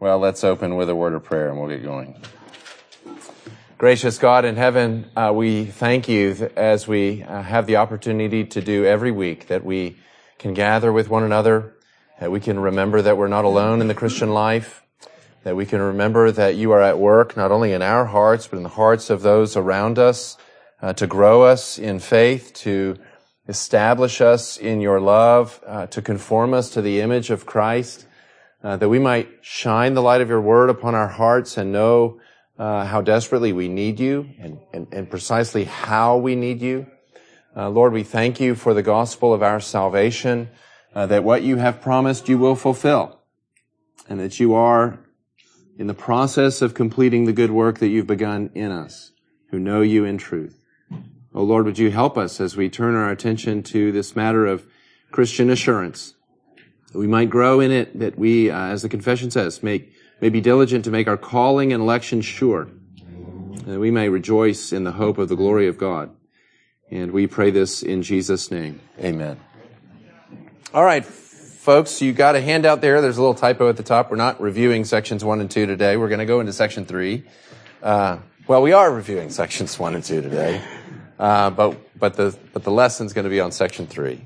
Well, let's open with a word of prayer and we'll get going. Gracious God in heaven, we thank you as we have the opportunity to do every week, that we can gather with one another, that we can remember that we're not alone in the Christian life, that we can remember that you are at work not only in our hearts, but in the hearts of those around us, to grow us in faith, to establish us in your love, to conform us to the image of Christ, that we might shine the light of your word upon our hearts and know how desperately we need you and precisely how we need you. Lord, we thank you for the gospel of our salvation, that what you have promised you will fulfill, and that you are in the process of completing the good work that you've begun in us, who know you in truth. Oh Lord, would you help us as we turn our attention to this matter of Christian assurance, that we might grow in it, that we, as the confession says, may be diligent to make our calling and election sure, that we may rejoice in the hope of the glory of God. And we pray this in Jesus' name. Amen. All right, folks, you got a handout there. There's a little typo at the top. We're not reviewing sections 1 and 2 today. We're going to go into section 3. Well, we are reviewing sections 1 and 2 today, but the lesson's going to be on section 3.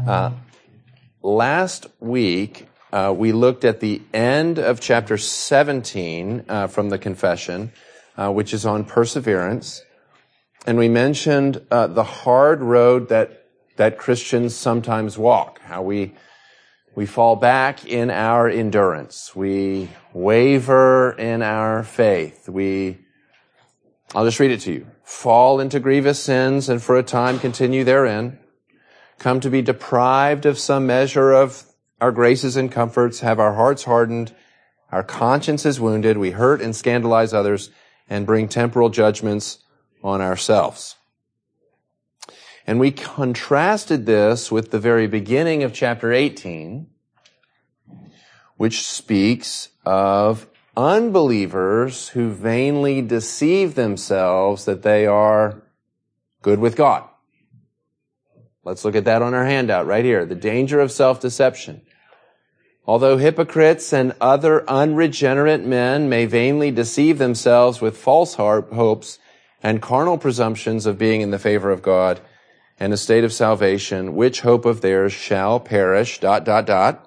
Last week, we looked at the end of chapter 17 from the confession, which is on perseverance. And we mentioned the hard road that Christians sometimes walk, how we fall back in our endurance. We waver in our faith. I'll just read it to you. Fall into grievous sins and for a time continue therein. Come to be deprived of some measure of our graces and comforts, have our hearts hardened, our consciences wounded, we hurt and scandalize others, and bring temporal judgments on ourselves. And we contrasted this with the very beginning of chapter 18, which speaks of unbelievers who vainly deceive themselves that they are good with God. Let's look at that on our handout right here. The danger of self-deception. Although hypocrites and other unregenerate men may vainly deceive themselves with false hopes and carnal presumptions of being in the favor of God and a state of salvation, which hope of theirs shall perish, ... And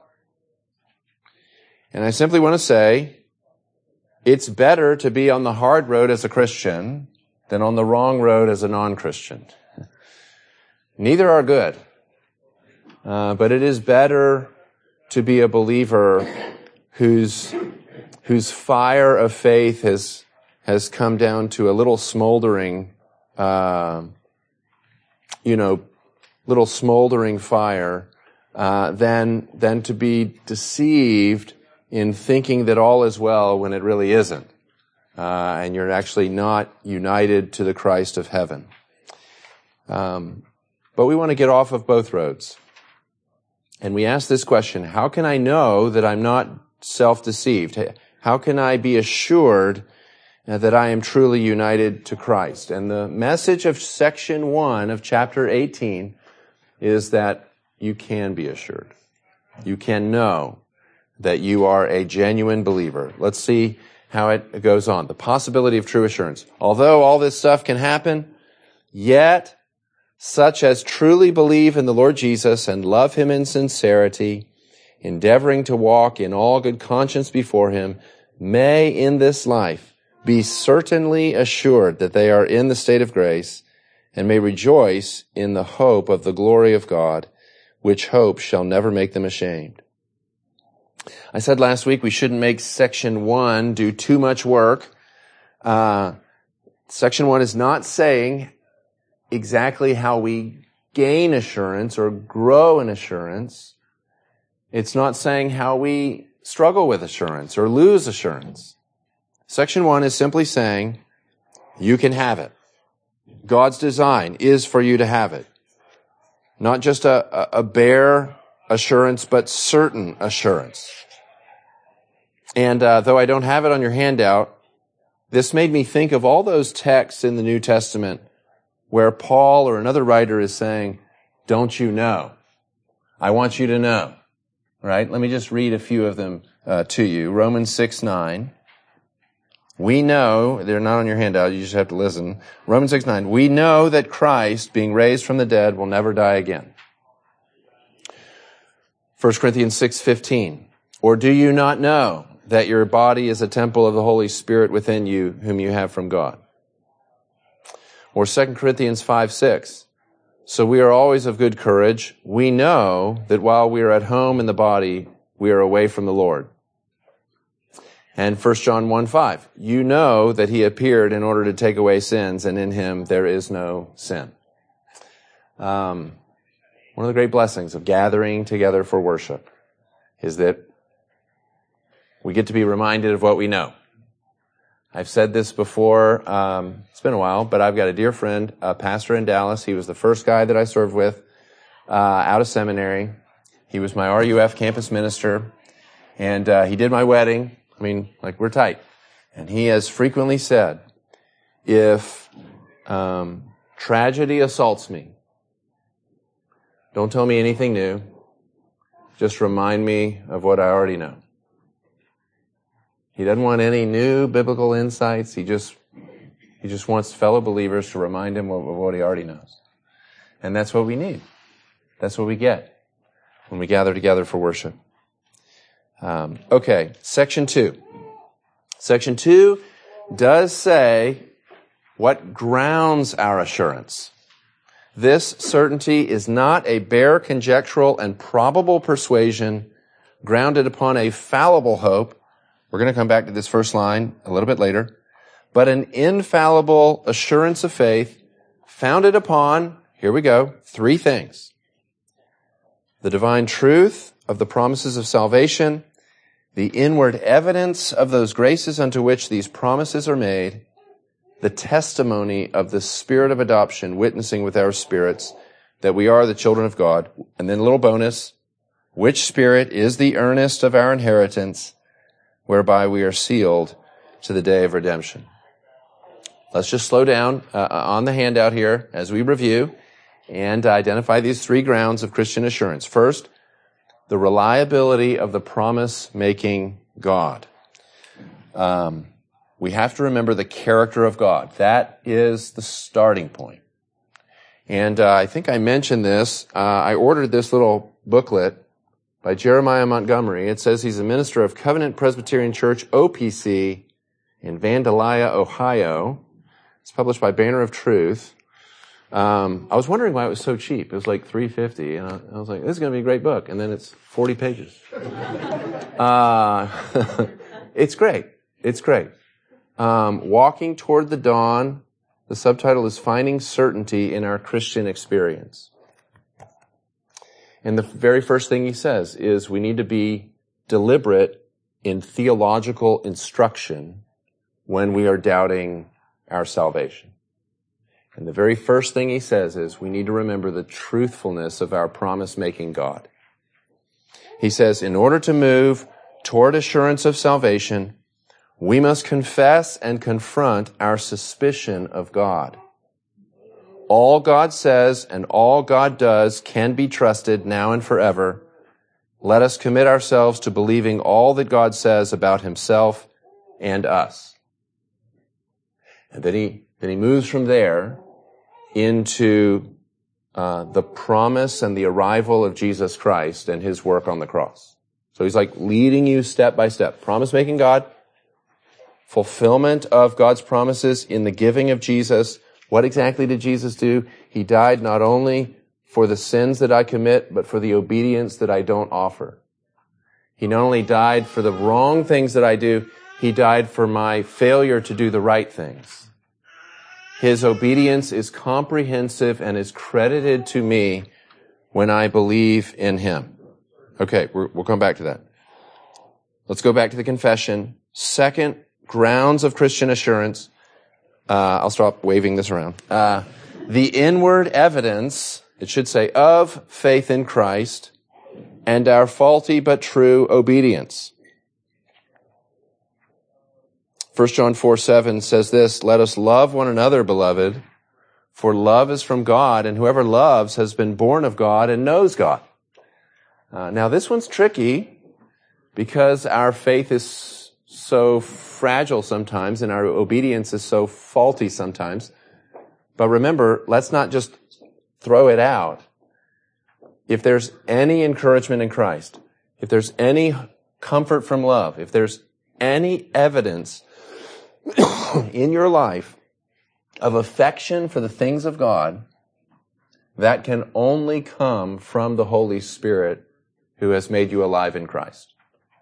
I simply want to say, it's better to be on the hard road as a Christian than on the wrong road as a non-Christian. Neither are good. But it is better to be a believer whose fire of faith has come down to a little smoldering, little smoldering fire, than to be deceived in thinking that all is well when it really isn't. And you're actually not united to the Christ of heaven. But we want to get off of both roads. And we ask this question, how can I know that I'm not self-deceived? How can I be assured that I am truly united to Christ? And the message of section 1 of chapter 18 is that you can be assured. You can know that you are a genuine believer. Let's see how it goes on. The possibility of true assurance. Although all this stuff can happen, yet such as truly believe in the Lord Jesus and love him in sincerity, endeavoring to walk in all good conscience before him, may in this life be certainly assured that they are in the state of grace and may rejoice in the hope of the glory of God, which hope shall never make them ashamed. I said last week we shouldn't make section 1 do too much work. Section 1 is not saying exactly how we gain assurance or grow in assurance. It's not saying how we struggle with assurance or lose assurance. Section 1 is simply saying you can have it. God's design is for you to have it. Not just a bare assurance, but certain assurance. And though I don't have it on your handout, this made me think of all those texts in the New Testament where Paul or another writer is saying, don't you know? I want you to know. Right? Let me just read a few of them to you. Romans 6:9. We know, they're not on your handout, you just have to listen. Romans 6:9. We know that Christ, being raised from the dead, will never die again. 1 Corinthians 6:15. Or do you not know that your body is a temple of the Holy Spirit within you, whom you have from God? Or 2 Corinthians 5:6. So we are always of good courage. We know that while we are at home in the body, we are away from the Lord. And 1 John 1:5. You know that he appeared in order to take away sins, and in him there is no sin. One of the great blessings of gathering together for worship is that we get to be reminded of what we know. I've said this before, it's been a while, but I've got a dear friend, a pastor in Dallas. He was the first guy that I served with out of seminary. He was my RUF campus minister, and he did my wedding. I mean, like, we're tight. And he has frequently said, if tragedy assaults me, don't tell me anything new. Just remind me of what I already know. He doesn't want any new biblical insights. He just wants fellow believers to remind him of what he already knows. And that's what we need. That's what we get when we gather together for worship. Okay, section 2. Section 2 does say what grounds our assurance. This certainty is not a bare conjectural and probable persuasion grounded upon a fallible hope. We're going to come back to this first line a little bit later. But an infallible assurance of faith founded upon, here we go, 3 things. The divine truth of the promises of salvation, the inward evidence of those graces unto which these promises are made, the testimony of the Spirit of adoption witnessing with our spirits that we are the children of God. And then a little bonus, which Spirit is the earnest of our inheritance, whereby we are sealed to the day of redemption. Let's just slow down on the handout here as we review and identify these 3 grounds of Christian assurance. First, the reliability of the promise-making God. We have to remember the character of God. That is the starting point. And I think I mentioned this. I ordered this little booklet by Jeremiah Montgomery. It says he's a minister of Covenant Presbyterian Church, OPC, in Vandalia, Ohio. It's published by Banner of Truth. I was wondering why it was so cheap. It was like $3.50, and I was like, this is going to be a great book. And then it's 40 pages. It's great. It's great. Walking Toward the Dawn. The subtitle is Finding Certainty in Our Christian Experience. And the very first thing he says is we need to be deliberate in theological instruction when we are doubting our salvation. And the very first thing he says is we need to remember the truthfulness of our promise-making God. He says, in order to move toward assurance of salvation, we must confess and confront our suspicion of God. All God says and all God does can be trusted now and forever. Let us commit ourselves to believing all that God says about himself and us. And then he moves from there into the promise and the arrival of Jesus Christ and his work on the cross. So he's like leading you step by step. Promise-making God, fulfillment of God's promises in the giving of Jesus. What exactly did Jesus do? He died not only for the sins that I commit, but for the obedience that I don't offer. He not only died for the wrong things that I do, he died for my failure to do the right things. His obedience is comprehensive and is credited to me when I believe in him. Okay, we'll come back to that. Let's go back to the confession. Second, grounds of Christian assurance. I'll stop waving this around. The inward evidence, it should say, of faith in Christ and our faulty but true obedience. 1 John 4:7 says this, let us love one another, beloved, for love is from God, and whoever loves has been born of God and knows God. Now this one's tricky because our faith is so fragile sometimes and our obedience is so faulty sometimes. But remember, let's not just throw it out. If there's any encouragement in Christ, if there's any comfort from love, if there's any evidence in your life of affection for the things of God, that can only come from the Holy Spirit who has made you alive in Christ.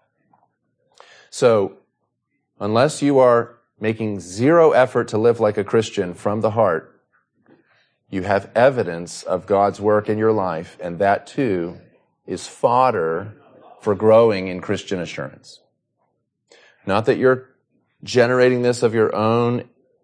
So, unless you are making zero effort to live like a Christian from the heart, you have evidence of God's work in your life, and that too is fodder for growing in Christian assurance. Not that you're generating this of your own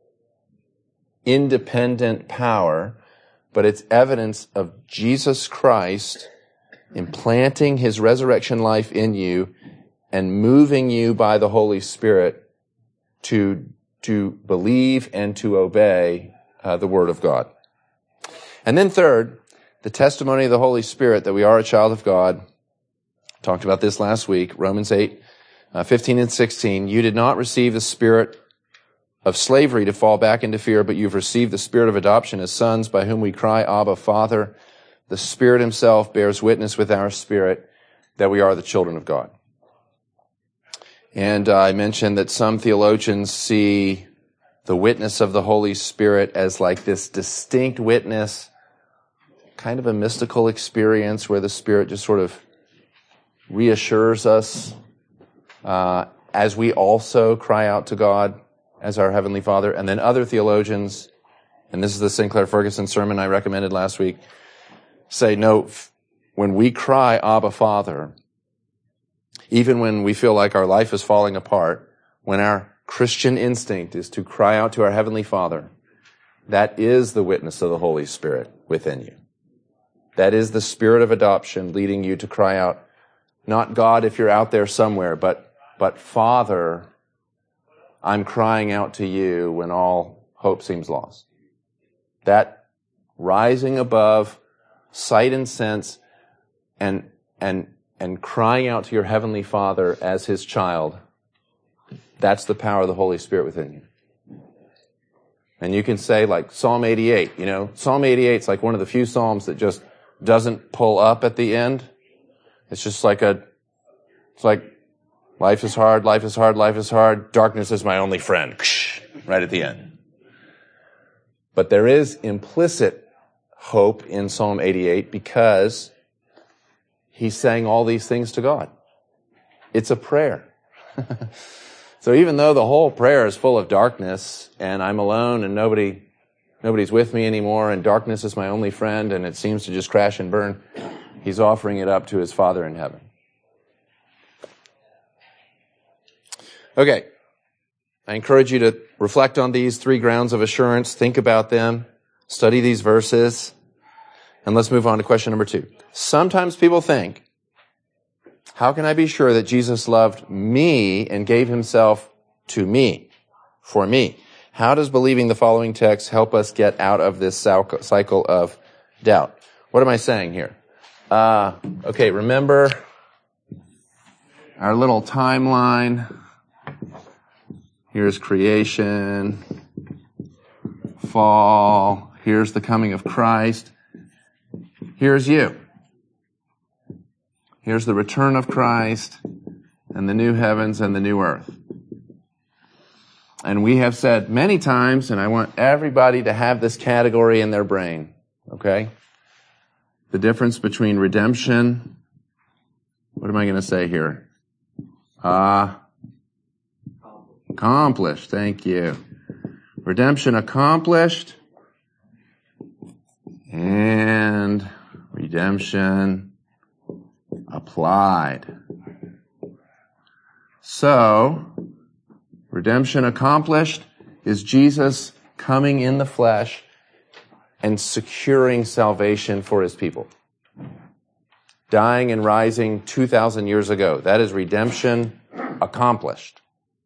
independent power, but it's evidence of Jesus Christ implanting his resurrection life in you and moving you by the Holy Spirit to believe and to obey the Word of God. And then third, the testimony of the Holy Spirit that we are a child of God. Talked about this last week, Romans 8, 15 and 16. You did not receive the spirit of slavery to fall back into fear, but you've received the spirit of adoption as sons, by whom we cry, Abba, Father. The Spirit himself bears witness with our spirit that we are the children of God. And I mentioned that some theologians see the witness of the Holy Spirit as like this distinct witness, kind of a mystical experience where the Spirit just sort of reassures us as we also cry out to God as our Heavenly Father. And then other theologians, and this is the Sinclair Ferguson sermon I recommended last week, say, no, when we cry, Abba, Father, even when we feel like our life is falling apart, when our Christian instinct is to cry out to our Heavenly Father, that is the witness of the Holy Spirit within you. That is the Spirit of adoption leading you to cry out, not God if you're out there somewhere, but Father, I'm crying out to you when all hope seems lost. That rising above sight and sense and crying out to your Heavenly Father as his child, that's the power of the Holy Spirit within you. And you can say like Psalm 88, Psalm 88 is like one of the few Psalms that just doesn't pull up at the end. It's just like it's like life is hard, life is hard, life is hard. Darkness is my only friend. Right at the end. But there is implicit hope in Psalm 88 because he's saying all these things to God. It's a prayer. So even though the whole prayer is full of darkness and I'm alone and nobody's with me anymore and darkness is my only friend and it seems to just crash and burn, he's offering it up to his Father in heaven. Okay. I encourage you to reflect on these 3 grounds of assurance, think about them, study these verses, and let's move on to question number 2. Sometimes people think, how can I be sure that Jesus loved me and gave himself to me, for me? How does believing the following text help us get out of this cycle of doubt? What am I saying here? Okay, remember our little timeline. Here's creation, fall, here's the coming of Christ. Here's you. Here's the return of Christ and the new heavens and the new earth. And we have said many times, and I want everybody to have this category in their brain, okay? The difference between redemption, what am I going to say here? Accomplished, thank you. Redemption accomplished and redemption applied. So, redemption accomplished is Jesus coming in the flesh and securing salvation for his people. Dying and rising 2,000 years ago. That is redemption accomplished.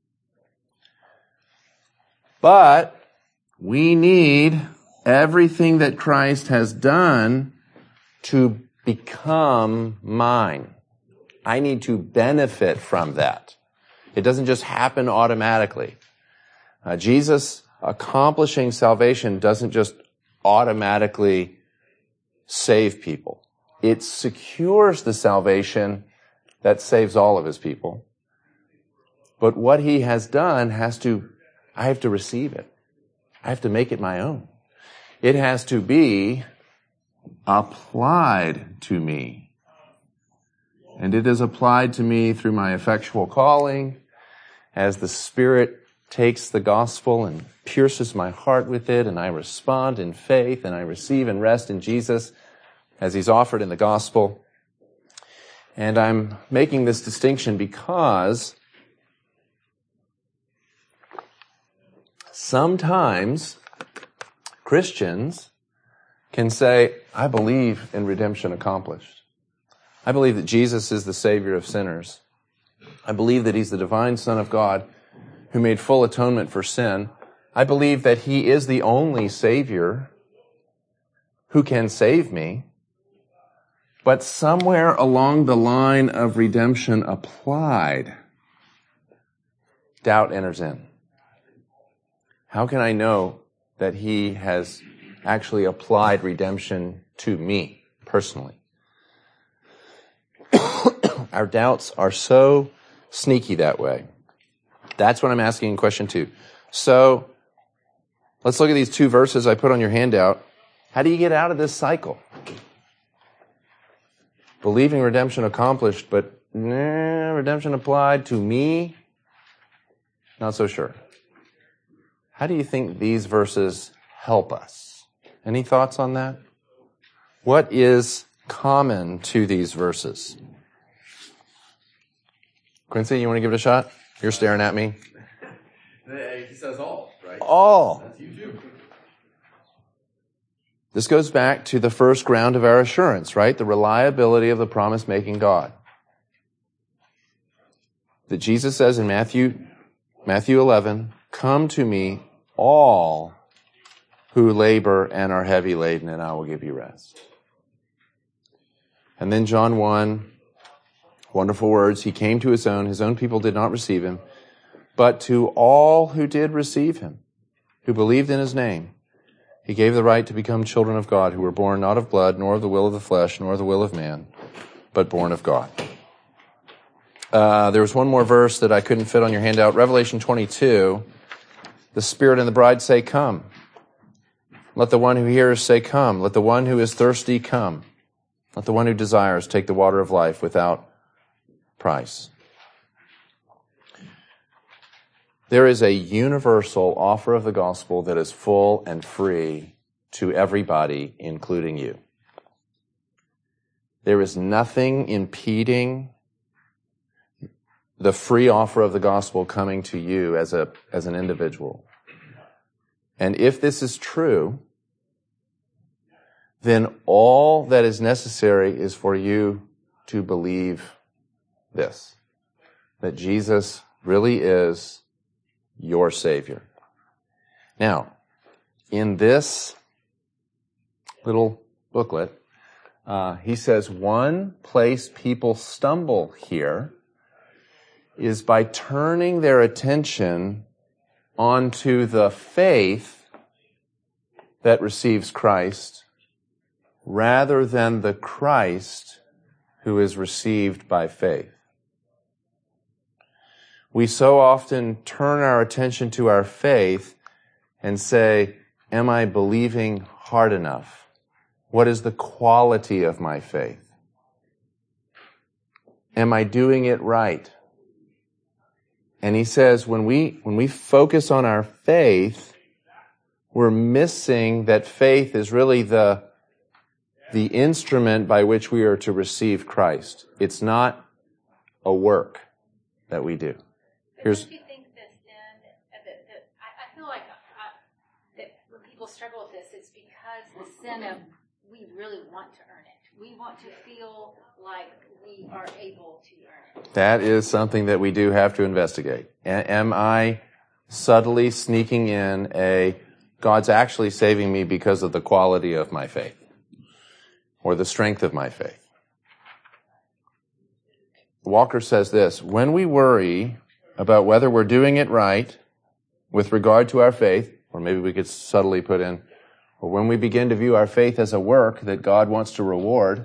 But we need everything that Christ has done to become mine. I need to benefit from that. It doesn't just happen automatically. Jesus accomplishing salvation doesn't just automatically save people. It secures the salvation that saves all of his people. But what he has done I have to receive it. I have to make it my own. It has to be applied to me. And it is applied to me through my effectual calling, as the Spirit takes the gospel and pierces my heart with it, and I respond in faith, and I receive and rest in Jesus as he's offered in the gospel. And I'm making this distinction because sometimes Christians can say, I believe in redemption accomplished. I believe that Jesus is the Savior of sinners. I believe that he's the divine Son of God who made full atonement for sin. I believe that he is the only Savior who can save me. But somewhere along the line of redemption applied, doubt enters in. How can I know that he has actually applied redemption to me personally? Our doubts are so sneaky that way. That's what I'm asking in question 2. So, let's look at these 2 verses I put on your handout. How do you get out of this cycle? Believing redemption accomplished, but redemption applied to me? Not so sure. How do you think these verses help us? Any thoughts on that? What is common to these verses? Quincy, you want to give it a shot? You're staring at me. He says all, right? All. That's you too. This goes back to the first ground of our assurance, right? The reliability of the promise-making God. That Jesus says in Matthew 11, come to me, all who labor and are heavy laden, and I will give you rest. And then John 1, wonderful words, he came to his own people did not receive him, but to all who did receive him, who believed in his name, he gave the right to become children of God, who were born not of blood, nor of the will of the flesh, nor of the will of man, but born of God. There was one more verse that I couldn't fit on your handout. Revelation 22, the Spirit and the bride say, come. Let the one who hears say, come. Let the one who is thirsty come. Let the one who desires take the water of life without price. There is a universal offer of the gospel that is full and free to everybody, including you. There is nothing impeding the free offer of the gospel coming to you as an individual. And if this is true, then all that is necessary is for you to believe this, that Jesus really is your Savior. Now, in this little booklet, he says one place people stumble here is by turning their attention onto the faith that receives Christ rather than the Christ who is received by faith. We so often turn our attention to our faith and say, am I believing hard enough? What is the quality of my faith? Am I doing it right? And he says when we focus on our faith, we're missing that faith is really the instrument by which we are to receive Christ. It's not a work that we do. Don't you think this then, I feel like that when people struggle with this, it's because the sin of we really want to earn it. We want to feel like we are able to earn it. That is something that we do have to investigate. Am I subtly sneaking in God's actually saving me because of the quality of my faith or the strength of my faith? Walker says this: when we worry about whether we're doing it right with regard to our faith, or maybe we could subtly put in, or when we begin to view our faith as a work that God wants to reward,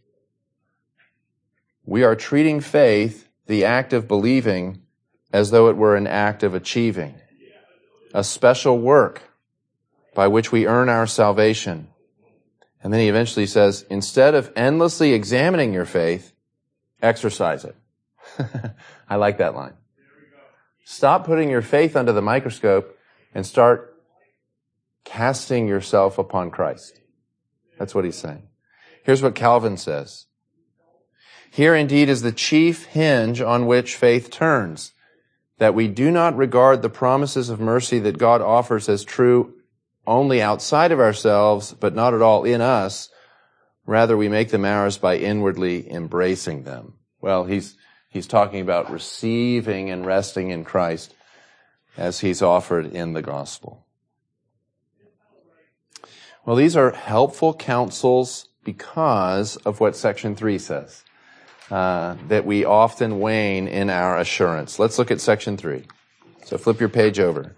we are treating faith, the act of believing, as though it were an act of achieving, a special work by which we earn our salvation. And then he eventually says, instead of endlessly examining your faith, exercise it. I like that line. Stop putting your faith under the microscope and start casting yourself upon Christ. That's what he's saying. Here's what Calvin says. Here indeed is the chief hinge on which faith turns, that we do not regard the promises of mercy that God offers as true only outside of ourselves, but not at all in us. Rather, we make them ours by inwardly embracing them. Well, he's talking about receiving and resting in Christ as he's offered in the gospel. Well, these are helpful counsels because of what section 3 says, that we often wane in our assurance. Let's look at section 3. So flip your page over.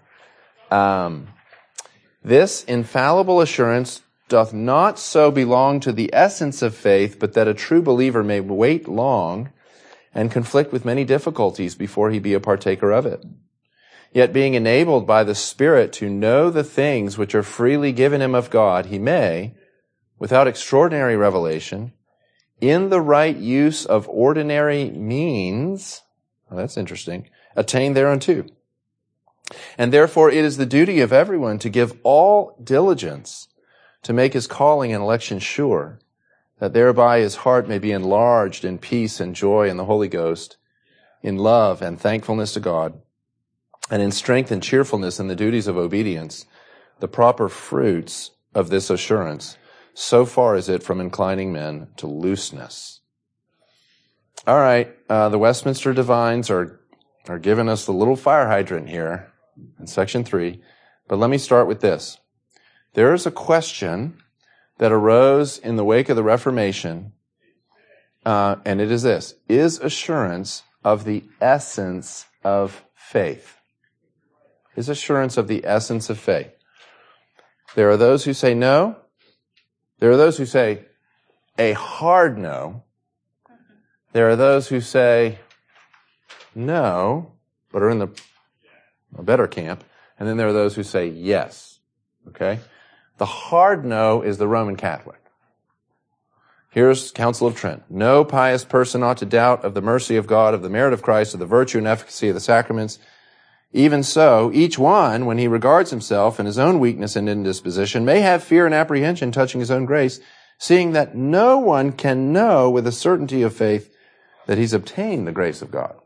This infallible assurance doth not so belong to the essence of faith, but that a true believer may wait long and conflict with many difficulties before he be a partaker of it. Yet being enabled by the Spirit to know the things which are freely given him of God, he may, without extraordinary revelation, in the right use of ordinary means, well, that's interesting, attain thereunto. And therefore it is the duty of everyone to give all diligence to make his calling and election sure, that thereby his heart may be enlarged in peace and joy in the Holy Ghost, in love and thankfulness to God, and in strength and cheerfulness in the duties of obedience, the proper fruits of this assurance, so far is it from inclining men to looseness. All right, the Westminster Divines are giving us the little fire hydrant here in section 3, but let me start with this. There is a question that arose in the wake of the Reformation, and it is this: is assurance of the essence of faith? Is assurance of the essence of faith? There are those who say no. There are those who say a hard no. There are those who say no, but are in a better camp. And then there are those who say yes. Okay? The hard no is the Roman Catholic. Here's Council of Trent. No pious person ought to doubt of the mercy of God, of the merit of Christ, of the virtue and efficacy of the sacraments. Even so, each one, when he regards himself and his own weakness and indisposition, may have fear and apprehension touching his own grace, seeing that no one can know with a certainty of faith that he's obtained the grace of God.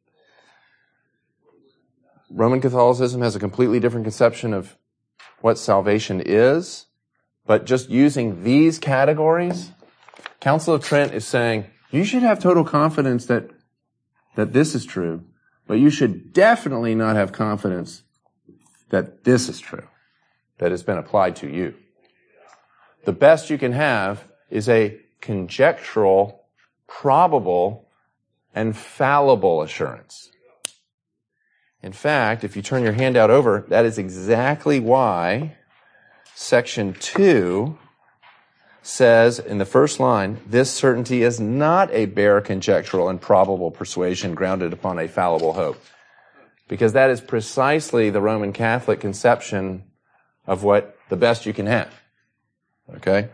Roman Catholicism has a completely different conception of what salvation is, but just using these categories, Council of Trent is saying, you should have total confidence that this is true, but you should definitely not have confidence that this is true, that has been applied to you. The best you can have is a conjectural, probable, and fallible assurance. In fact, if you turn your handout over, that is exactly why section 2 says in the first line, this certainty is not a bare conjectural and probable persuasion grounded upon a fallible hope. Because that is precisely the Roman Catholic conception of what the best you can have. Okay?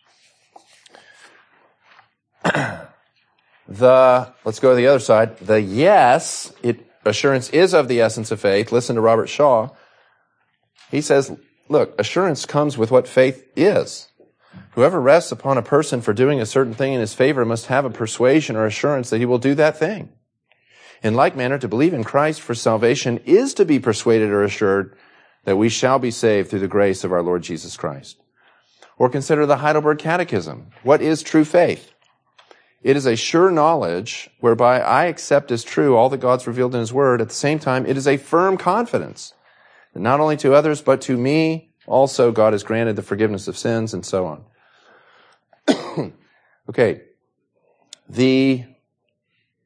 Let's go to the other side. The yes, assurance is of the essence of faith. Listen to Robert Shaw. He says, look, assurance comes with what faith is. Whoever rests upon a person for doing a certain thing in his favor must have a persuasion or assurance that he will do that thing. In like manner, to believe in Christ for salvation is to be persuaded or assured that we shall be saved through the grace of our Lord Jesus Christ. Or consider the Heidelberg Catechism. What is true faith? It is a sure knowledge whereby I accept as true all that God's revealed in His Word. At the same time, it is a firm confidence that not only to others, but to me also God has granted the forgiveness of sins, and so on. Okay.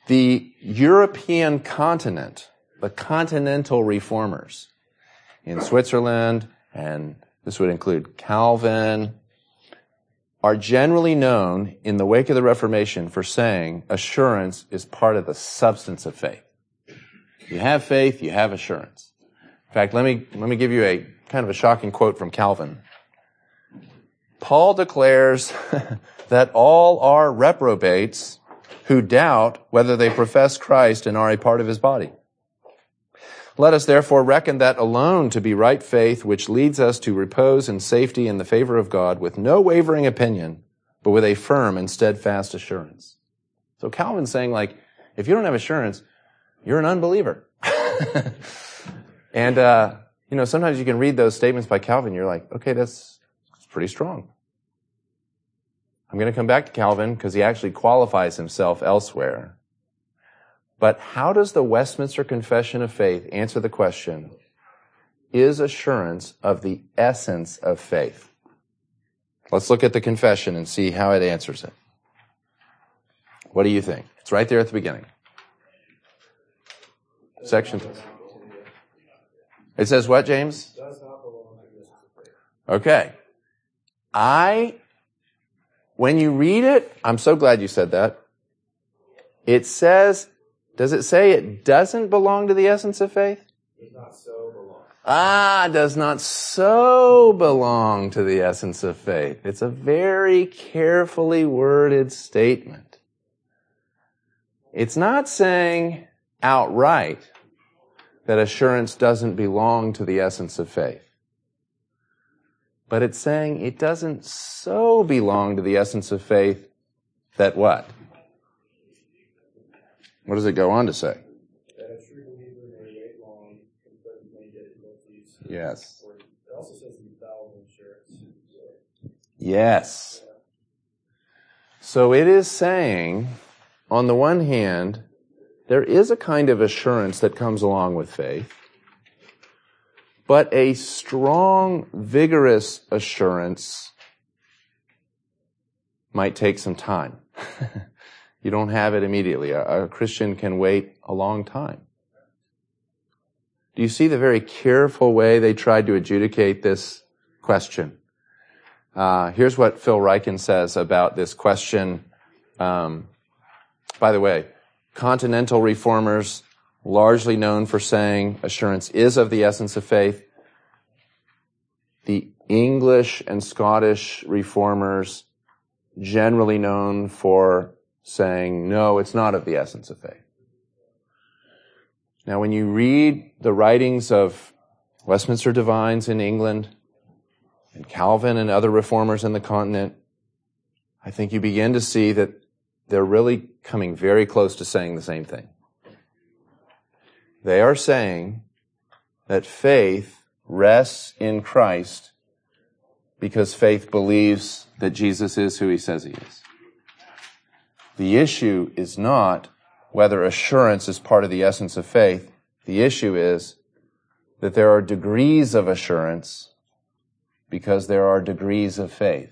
The European continent, the continental reformers in Switzerland, and this would include Calvin, are generally known in the wake of the Reformation for saying assurance is part of the substance of faith. You have faith, you have assurance. In fact, let me give you a kind of a shocking quote from Calvin. Paul declares that all are reprobates who doubt whether they profess Christ and are a part of his body. Let us therefore reckon that alone to be right faith, which leads us to repose and safety in the favor of God with no wavering opinion, but with a firm and steadfast assurance. So Calvin's saying, like, if you don't have assurance, you're an unbeliever. And, sometimes you can read those statements by Calvin, you're like, okay, that's pretty strong. I'm going to come back to Calvin because he actually qualifies himself elsewhere. But how does the Westminster Confession of Faith answer the question, is assurance of the essence of faith? Let's look at the confession and see how it answers it. What do you think? It's right there at the beginning. Section 3. It says what, James? Okay. When you read it, I'm so glad you said that. It says, does it say it doesn't belong to the essence of faith? Does not so belong. Does not so belong to the essence of faith. It's a very carefully worded statement. It's not saying outright that assurance doesn't belong to the essence of faith. But it's saying it doesn't so belong to the essence of faith that what? What does it go on to say? That a true believer may wait long and put many difficulties. Yes. It also says infallible assurance. Yes. So it is saying, on the one hand, there is a kind of assurance that comes along with faith, but a strong, vigorous assurance might take some time. You don't have it immediately. A Christian can wait a long time. Do you see the very careful way they tried to adjudicate this question? Here's what Phil Ryken says about this question. By the way, continental reformers, largely known for saying assurance is of the essence of faith. The English and Scottish reformers, generally known for saying, no, it's not of the essence of faith. Now, when you read the writings of Westminster divines in England and Calvin and other reformers in the continent, I think you begin to see that they're really coming very close to saying the same thing. They are saying that faith rests in Christ because faith believes that Jesus is who he says he is. The issue is not whether assurance is part of the essence of faith. The issue is that there are degrees of assurance because there are degrees of faith.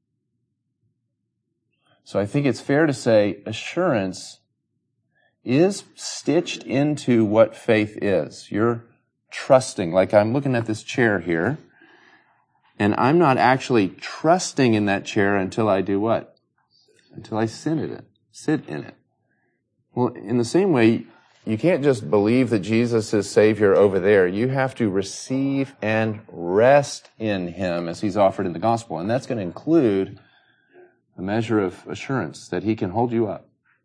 So I think it's fair to say assurance is stitched into what faith is. You're trusting. Like I'm looking at this chair here, and I'm not actually trusting in that chair until I do what? Until I sit in it. Well, in the same way, you can't just believe that Jesus is Savior over there. You have to receive and rest in him as he's offered in the gospel. And that's going to include a measure of assurance that he can hold you up.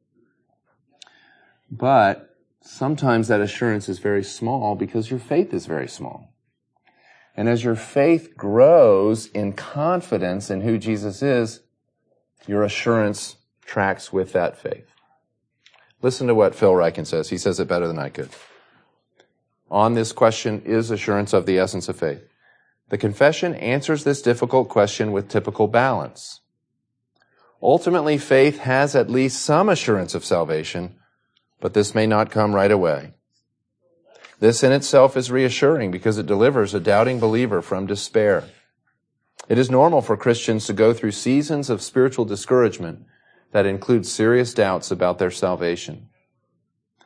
But sometimes that assurance is very small because your faith is very small. And as your faith grows in confidence in who Jesus is, your assurance tracks with that faith. Listen to what Phil Ryken says. He says it better than I could. On this question, is assurance of the essence of faith? The confession answers this difficult question with typical balance. Ultimately, faith has at least some assurance of salvation, but this may not come right away. This in itself is reassuring because it delivers a doubting believer from despair. It is normal for Christians to go through seasons of spiritual discouragement that include serious doubts about their salvation.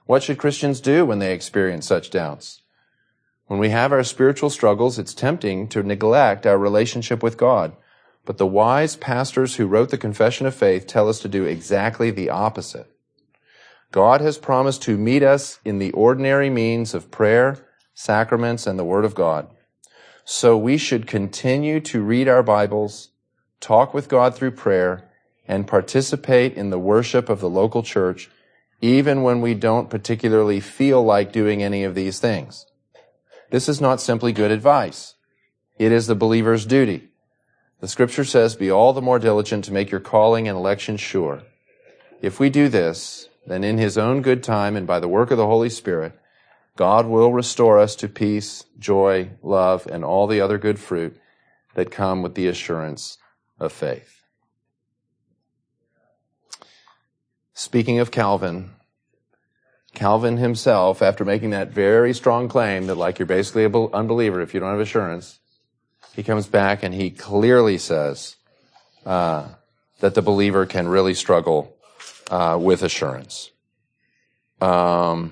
What should Christians do when they experience such doubts? When we have our spiritual struggles, it's tempting to neglect our relationship with God. But the wise pastors who wrote the Confession of Faith tell us to do exactly the opposite. God has promised to meet us in the ordinary means of prayer, sacraments, and the Word of God. So we should continue to read our Bibles, talk with God through prayer, and participate in the worship of the local church, even when we don't particularly feel like doing any of these things. This is not simply good advice. It is the believer's duty. The Scripture says, "Be all the more diligent to make your calling and election sure." If we do this, then in His own good time and by the work of the Holy Spirit, God will restore us to peace, joy, love, and all the other good fruit that come with the assurance of faith. Speaking of Calvin himself, after making that very strong claim that like you're basically an unbeliever if you don't have assurance, he comes back and he clearly says that the believer can really struggle with assurance. I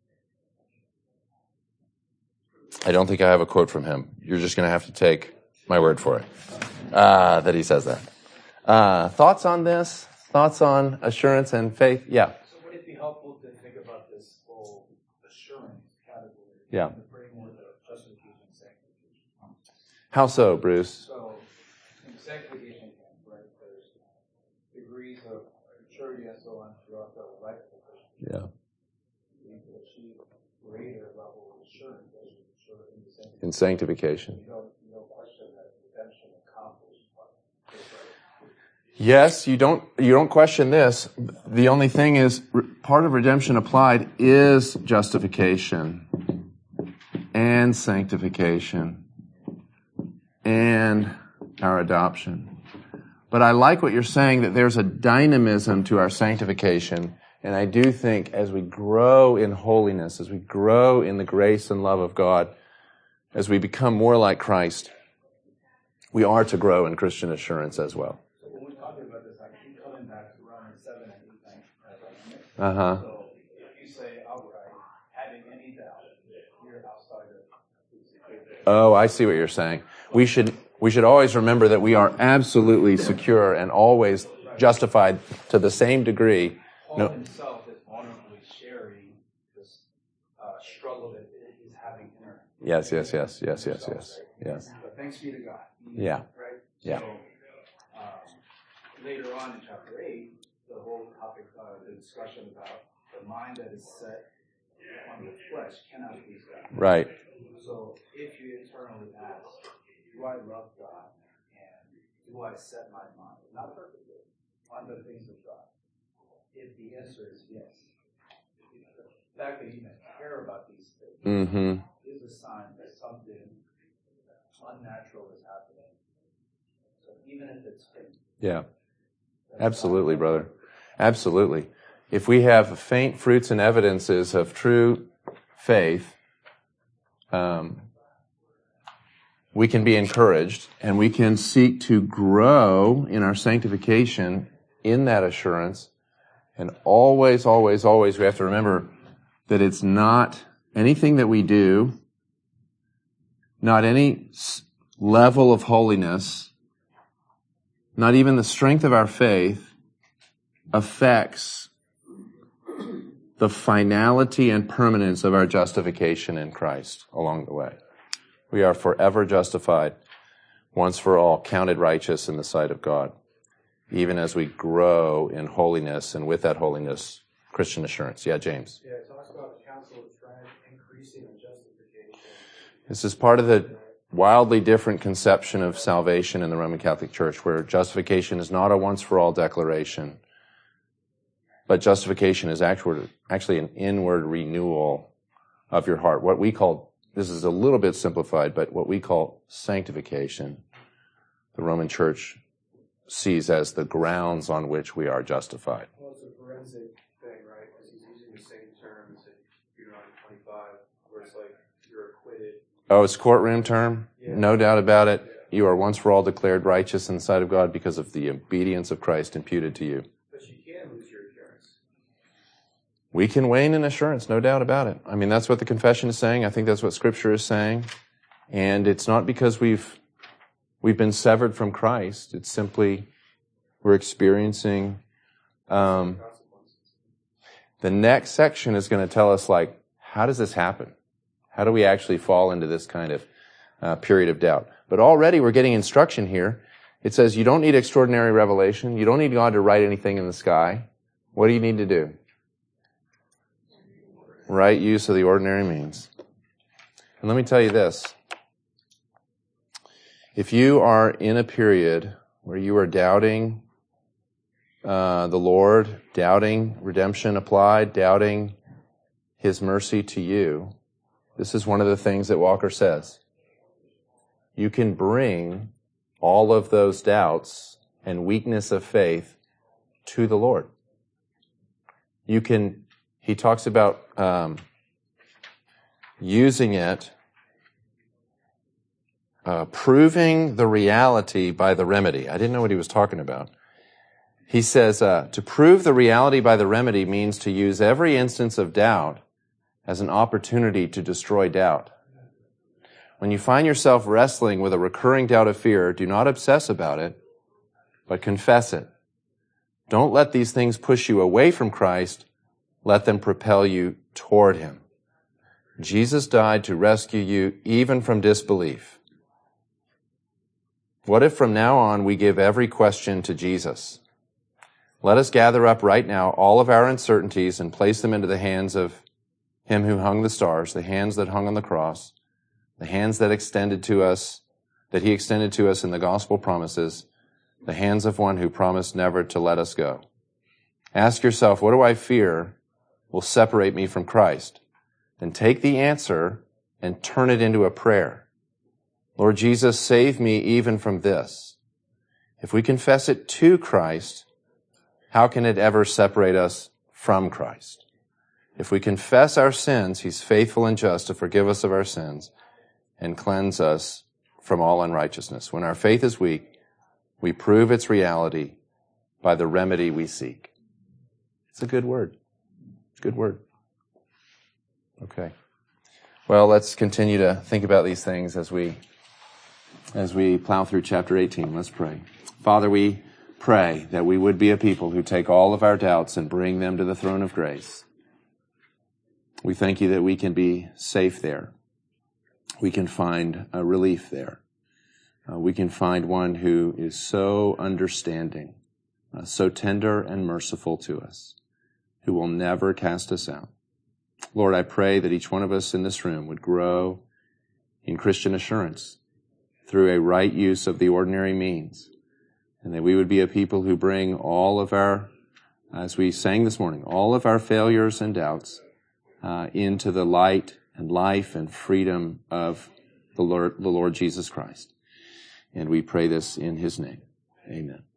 don't think I have a quote from him. You're just going to have to take my word for it that he says that. Thoughts on this? Thoughts on assurance and faith? Yeah. So would it be helpful to think about this whole assurance category? Yeah. To bring more the justification and sanctification. How so, Bruce? So in sanctification, right, there's degrees of maturity and so on throughout the life of the Christian. Yeah. You need to achieve greater level of assurance as you mature in the sanctification. In sanctification. You don't question that redemption accomplished. Yes, you don't question this. The only thing is, part of redemption applied is justification and sanctification and our adoption. But I like what you're saying, that there's a dynamism to our sanctification. And I do think as we grow in holiness, as we grow in the grace and love of God, as we become more like Christ, we are to grow in Christian assurance as well. So when we're talking about this, I keep coming back to Romans 7 and 8. So if you say outright, having any doubt, you're outside of. Oh, I see what you're saying. We should always remember that we are absolutely secure and always justified to the same degree. Paul himself is honorably sharing this struggle that he's having in her. Yes. But thanks be to God. Yeah. Right? Yeah. So, later on in chapter 8, the whole topic, the discussion about the mind that is set on the flesh cannot please God. Right. So if you internally ask, do I love God and do I set my mind, not perfectly, on the things of God? If the answer is yes, the fact that you even care about these things is a sign that something unnatural is happening. So even if it's faint. Yeah. Absolutely, brother. Absolutely. If we have faint fruits and evidences of true faith, we can be encouraged and we can seek to grow in our sanctification in that assurance. And always, always, always, we have to remember that it's not anything that we do, not any level of holiness, not even the strength of our faith affects the finality and permanence of our justification in Christ along the way. We are forever justified, once for all, counted righteous in the sight of God, even as we grow in holiness, and with that holiness, Christian assurance. Yeah, James. Yeah, it talks about the counsel of Trent increasing in justification. This is part of the wildly different conception of salvation in the Roman Catholic Church, where justification is not a once-for-all declaration, but justification is actually an inward renewal of your heart. What we call, this is a little bit simplified, but what we call sanctification, the Roman Church sees as the grounds on which we are justified. Well, it's a forensic thing, right? Because he's using the same terms in Deuteronomy 25, where it's like you're acquitted. Oh, it's a courtroom term? Yeah. No doubt about it. You are once for all declared righteous in the sight of God because of the obedience of Christ imputed to you. But you can lose your we can wane in assurance, no doubt about it. I mean, that's what the confession is saying. I think that's what Scripture is saying. And it's not because we've been severed from Christ. It's simply we're experiencing. The next section is going to tell us, like, how does this happen? How do we actually fall into this kind of period of doubt? But already we're getting instruction here. It says you don't need extraordinary revelation. You don't need God to write anything in the sky. What do you need to do? Right use of the ordinary means. And let me tell you this. If you are in a period where you are doubting the Lord, doubting redemption applied, doubting His mercy to you, this is one of the things that Walker says. You can bring all of those doubts and weakness of faith to the Lord. He talks about using it, proving the reality by the remedy. I didn't know what he was talking about. He says, to prove the reality by the remedy means to use every instance of doubt as an opportunity to destroy doubt. When you find yourself wrestling with a recurring doubt of fear, do not obsess about it, but confess it. Don't let these things push you away from Christ. Let them propel you toward Him. Jesus died to rescue you even from disbelief. What if from now on we give every question to Jesus? Let us gather up right now all of our uncertainties and place them into the hands of Him who hung the stars, the hands that hung on the cross, the hands that He extended to us in the gospel promises, the hands of one who promised never to let us go. Ask yourself, what do I fear will separate me from Christ? Then take the answer and turn it into a prayer. Lord Jesus, save me even from this. If we confess it to Christ, how can it ever separate us from Christ? If we confess our sins, He's faithful and just to forgive us of our sins and cleanse us from all unrighteousness. When our faith is weak, we prove its reality by the remedy we seek. It's a good word. It's a good word. Okay. Well, let's continue to think about these things as we plow through chapter 18. Let's pray. Father, we pray that we would be a people who take all of our doubts and bring them to the throne of grace. We thank you that we can be safe there. We can find a relief there. We can find one who is so understanding, so tender and merciful to us, who will never cast us out. Lord, I pray that each one of us in this room would grow in Christian assurance through a right use of the ordinary means, and that we would be a people who bring all of our, as we sang this morning, all of our failures and doubts into the light and life and freedom of the Lord Jesus Christ. And we pray this in His name. Amen.